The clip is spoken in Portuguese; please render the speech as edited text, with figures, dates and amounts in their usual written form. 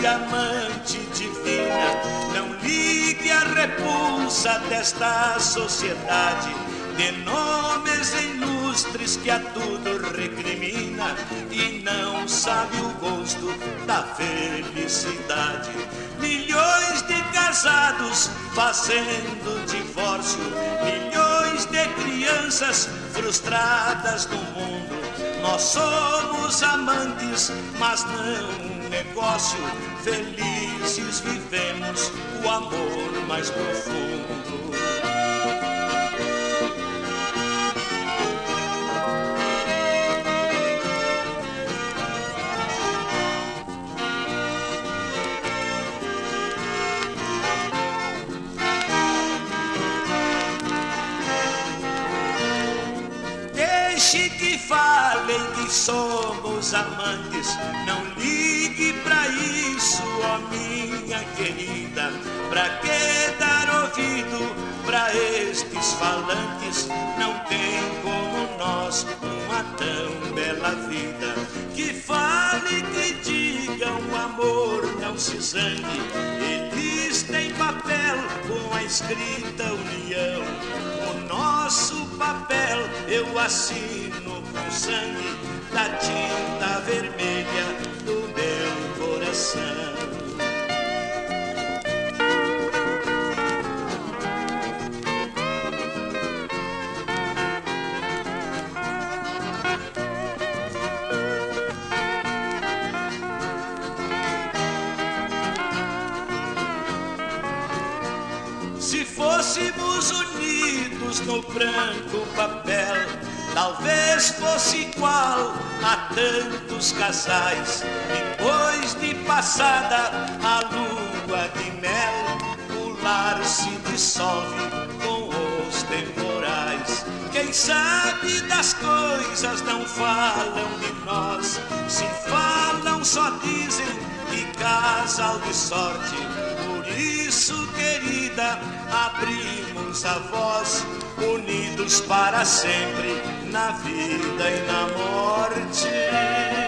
amante divina, não ligue a repulsa desta sociedade de nomes ilustres que a tudo recrimina e não sabe o gosto da felicidade. Milhões de casados fazendo divórcio, milhões de crianças frustradas no mundo. Nós somos amantes, mas não um negócio. Felizes vivemos o amor mais profundo. Deixe que falem que somos amantes, não ligue pra isso, ó minha querida. Pra que dar ouvido pra estes falantes? Não tem como nós uma tão bela vida. Que fale, que digam, amor não se zangue. Eles têm papel com a escrita união. O nosso papel eu assino com sangue da tinta vermelha do meu coração. Se fôssemos unidos no branco papel, talvez fosse igual a tantos casais. Depois de passada a lua de mel, o lar se dissolve com os temporais. Quem sabe das coisas não falam de nós, se falam só dizem que casal de sorte. Por isso, querida, abrimos a voz, unidos para sempre, na vida e na morte.